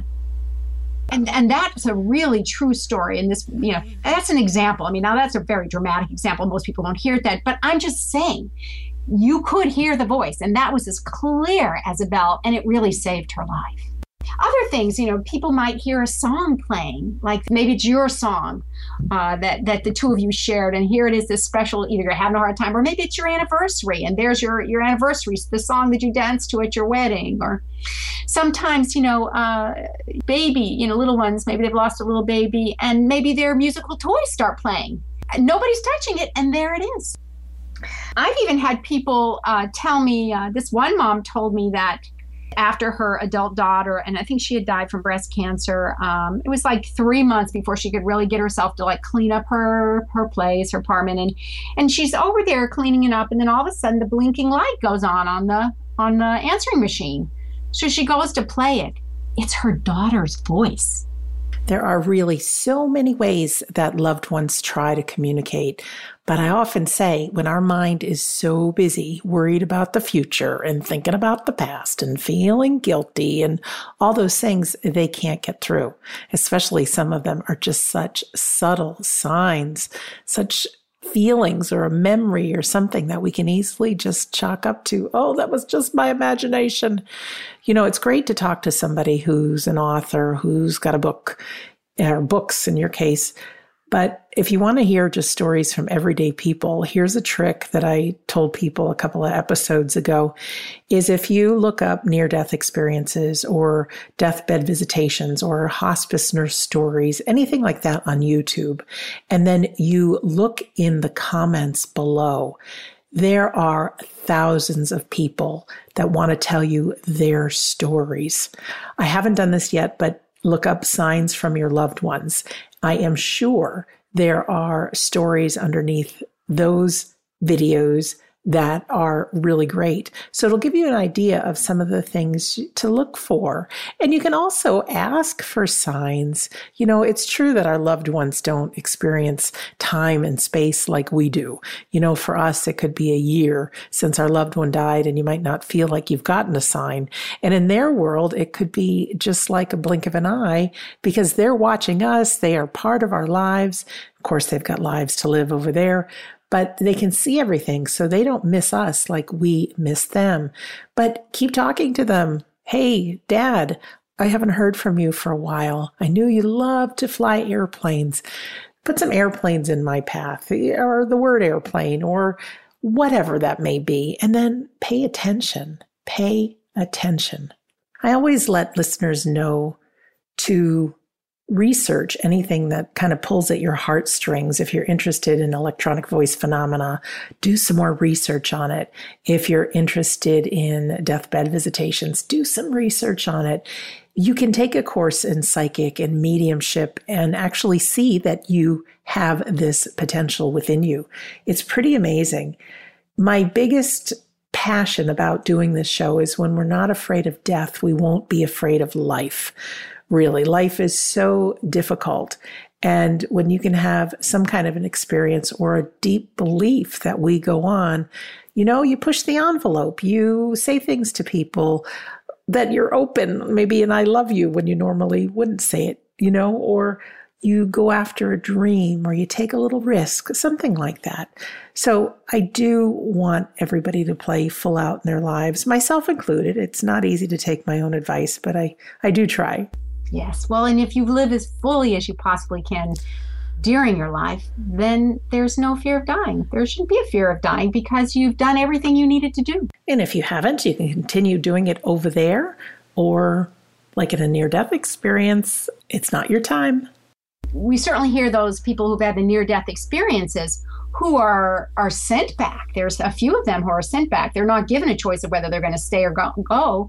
And and that's a really true story. And this, you know, that's an example. I mean, now that's a very dramatic example. Most people don't hear that. But I'm just saying, you could hear the voice. And that was as clear as a bell. And it really saved her life. Other things, you know, people might hear a song playing, like maybe it's your song uh, that, that the two of you shared, and here it is, this special, either you're having a hard time, or maybe it's your anniversary, and there's your, your anniversary, the song that you danced to at your wedding. Or sometimes, you know, uh, baby, you know, little ones, maybe they've lost a little baby, and maybe their musical toys start playing. And nobody's touching it, and there it is. I've even had people uh, tell me, uh, this one mom told me that after her adult daughter, and I think she had died from breast cancer, um, it was like three months before she could really get herself to like clean up her her place, her apartment, and and she's over there cleaning it up, and then all of a sudden the blinking light goes on on the on the answering machine. So she goes to play it. It's her daughter's voice. There are really so many ways that loved ones try to communicate. But I often say, when our mind is so busy, worried about the future and thinking about the past and feeling guilty and all those things, they can't get through. Especially some of them are just such subtle signs, such feelings or a memory or something that we can easily just chalk up to, oh, that was just my imagination. You know, it's great to talk to somebody who's an author, who's got a book, or books in your case. But if you want to hear just stories from everyday people, here's a trick that I told people a couple of episodes ago, is if you look up near-death experiences or deathbed visitations or hospice nurse stories, anything like that on YouTube, and then you look in the comments below, there are thousands of people that want to tell you their stories. I haven't done this yet, but look up signs from your loved ones. I am sure there are stories underneath those videos that are really great. So it'll give you an idea of some of the things to look for. And you can also ask for signs. You know, it's true that our loved ones don't experience time and space like we do. You know, for us, it could be a year since our loved one died, and you might not feel like you've gotten a sign. And in their world, it could be just like a blink of an eye, because they're watching us. They are part of our lives. Of course, they've got lives to live over there, but they can see everything, so they don't miss us like we miss them. But keep talking to them. Hey, Dad, I haven't heard from you for a while. I knew you loved to fly airplanes. Put some airplanes in my path, or the word airplane, or whatever that may be. And then pay attention. Pay attention. I always let listeners know to research anything that kind of pulls at your heartstrings. If you're interested in electronic voice phenomena, do some more research on it. If you're interested in deathbed visitations, do some research on it. You can take a course in psychic and mediumship and actually see that you have this potential within you. It's pretty amazing. My biggest passion about doing this show is when we're not afraid of death, we won't be afraid of life. Really, life is so difficult. And when you can have some kind of an experience or a deep belief that we go on, you know, you push the envelope, you say things to people that you're open, maybe, and I love you when you normally wouldn't say it, you know, or you go after a dream or you take a little risk, something like that. So I do want everybody to play full out in their lives, myself included. It's not easy to take my own advice, but I, I do try. Yes. Well, and if you live as fully as you possibly can during your life, then there's no fear of dying. There shouldn't be a fear of dying because you've done everything you needed to do. And if you haven't, you can continue doing it over there, or like in a near-death experience, it's not your time. We certainly hear those people who've had the near-death experiences who are are sent back. There's a few of them who are sent back. They're not given a choice of whether they're going to stay or go. go.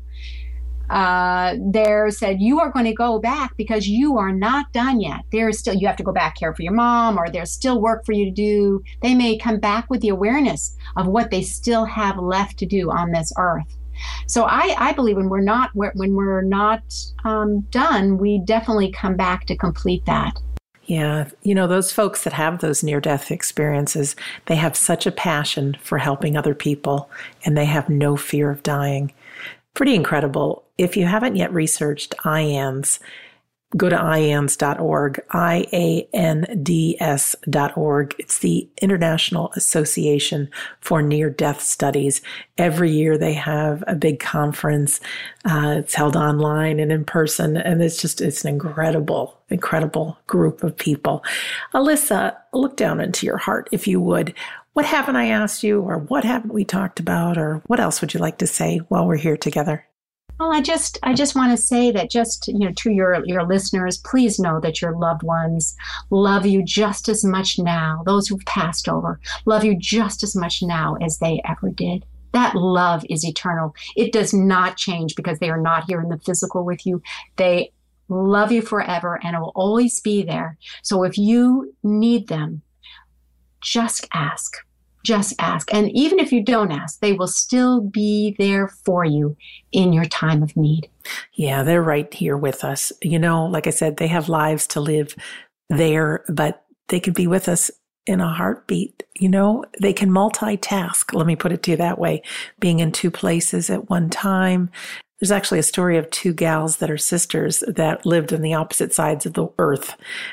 Uh, they're said, you are going to go back because you are not done yet. There's still, you have to go back, care for your mom, or there's still work for you to do. They may come back with the awareness of what they still have left to do on this earth. So I, I believe when we're not, when we're not um, done, we definitely come back to complete that. Yeah. You know, those folks that have those near-death experiences, they have such a passion for helping other people, and they have no fear of dying. Pretty incredible. If you haven't yet researched I A N S, go to I A N S dot org, I A N D S dot org. It's the International Association for Near-Death Studies. Every year they have a big conference. Uh, it's held online and in person, and it's just, it's an incredible, incredible group of people. Alyssa, look down into your heart, if you would. What haven't I asked you, or what haven't we talked about, or what else would you like to say while we're here together? Well, I just I just want to say that just, you know, to your, your listeners, please know that your loved ones love you just as much now. Those who've passed over love you just as much now as they ever did. That love is eternal. It does not change because they are not here in the physical with you. They love you forever, and it will always be there. So if you need them, just ask. Just ask. And even if you don't ask, they will still be there for you in your time of need. Yeah, they're right here with us. You know, like I said, they have lives to live there, but they could be with us in a heartbeat. You know, they can multitask. Let me put it to you that way. Being in two places at one time. There's actually a story of two gals that are sisters that lived on the opposite sides of the earth.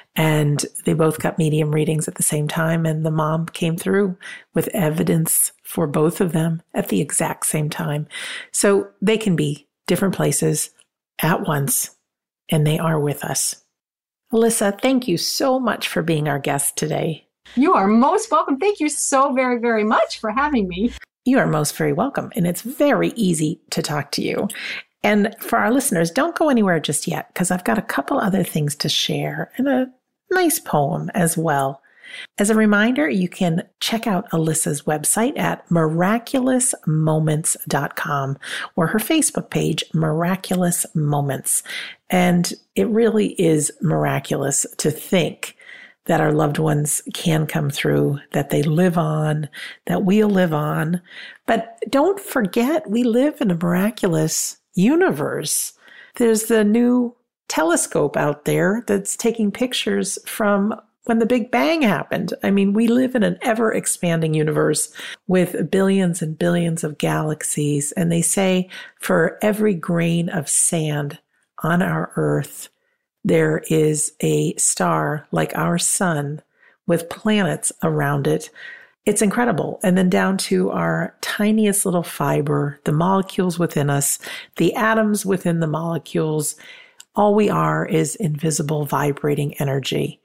And they both got medium readings at the same time. And the mom came through with evidence for both of them at the exact same time. So they can be different places at once, and they are with us. Alyssa, thank you so much for being our guest today. You are most welcome. Thank you so very, very much for having me. You are most very welcome, and it's very easy to talk to you. And for our listeners, don't go anywhere just yet, because I've got a couple other things to share and a nice poem as well. As a reminder, you can check out Alyssa's website at miraculous moments dot com or her Facebook page, Miraculous Moments. And it really is miraculous to think that our loved ones can come through, that they live on, that we'll live on. But don't forget, we live in a miraculous universe. There's the new telescope out there that's taking pictures from when the Big Bang happened. I mean, we live in an ever-expanding universe with billions and billions of galaxies. And they say for every grain of sand on our Earth, there is a star like our sun with planets around it. It's incredible. And then down to our tiniest little fiber, the molecules within us, the atoms within the molecules, all we are is invisible vibrating energy.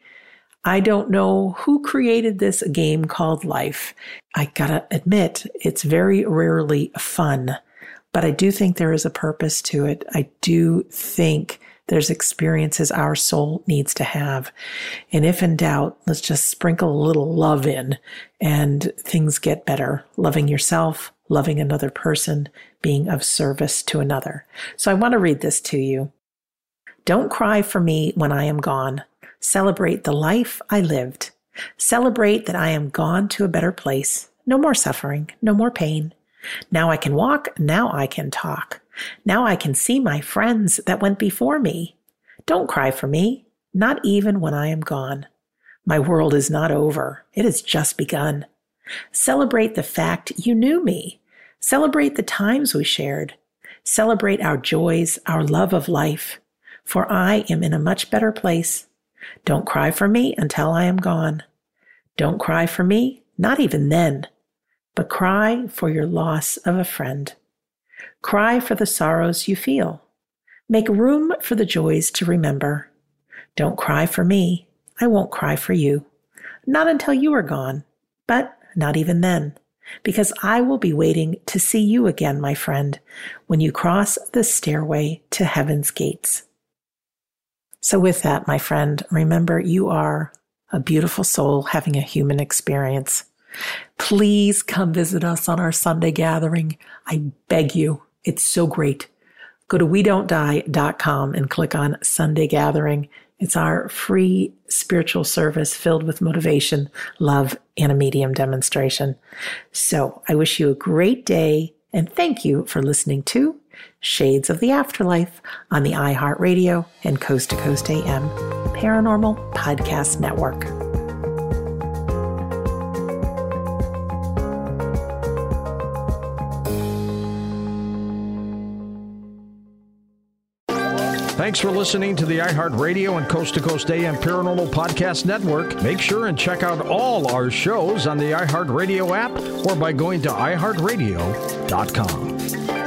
I don't know who created this game called life. I gotta admit, it's very rarely fun, but I do think there is a purpose to it. I do think there's experiences our soul needs to have. And if in doubt, let's just sprinkle a little love in and things get better. Loving yourself, loving another person, being of service to another. So I want to read this to you. Don't cry for me when I am gone. Celebrate the life I lived. Celebrate that I am gone to a better place. No more suffering, no more pain. Now I can walk, now I can talk. Now I can see my friends that went before me. Don't cry for me, not even when I am gone. My world is not over. It has just begun. Celebrate the fact you knew me. Celebrate the times we shared. Celebrate our joys, our love of life. For I am in a much better place. Don't cry for me until I am gone. Don't cry for me, not even then, but cry for your loss of a friend. Cry for the sorrows you feel. Make room for the joys to remember. Don't cry for me. I won't cry for you. Not until you are gone, but not even then, because I will be waiting to see you again, my friend, when you cross the stairway to heaven's gates. So with that, my friend, remember you are a beautiful soul having a human experience. Please come visit us on our Sunday gathering. I beg you. It's so great. Go to we don't die dot com and click on Sunday Gathering. It's our free spiritual service filled with motivation, love, and a medium demonstration. So I wish you a great day, and thank you for listening to Shades of the Afterlife on the iHeartRadio and Coast to Coast A M Paranormal Podcast Network. Thanks for listening to the iHeartRadio and Coast to Coast A M Paranormal Podcast Network. Make sure and check out all our shows on the iHeartRadio app or by going to i heart radio dot com.